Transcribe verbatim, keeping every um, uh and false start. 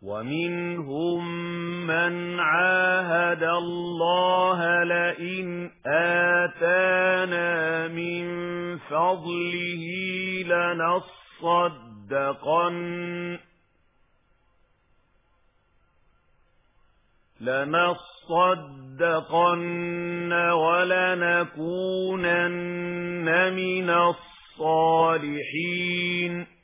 وَمِنْهُمْ مَنْ عَاهَدَ اللَّهَ لَئِنْ آتَانَا مِنْ فَضْلِهِ لَنَصَّدَّقَنَّ لَنَصَّدَّقَنَّ وَلَنَكُونَنَّ مِنَ الصَّالِحِينَ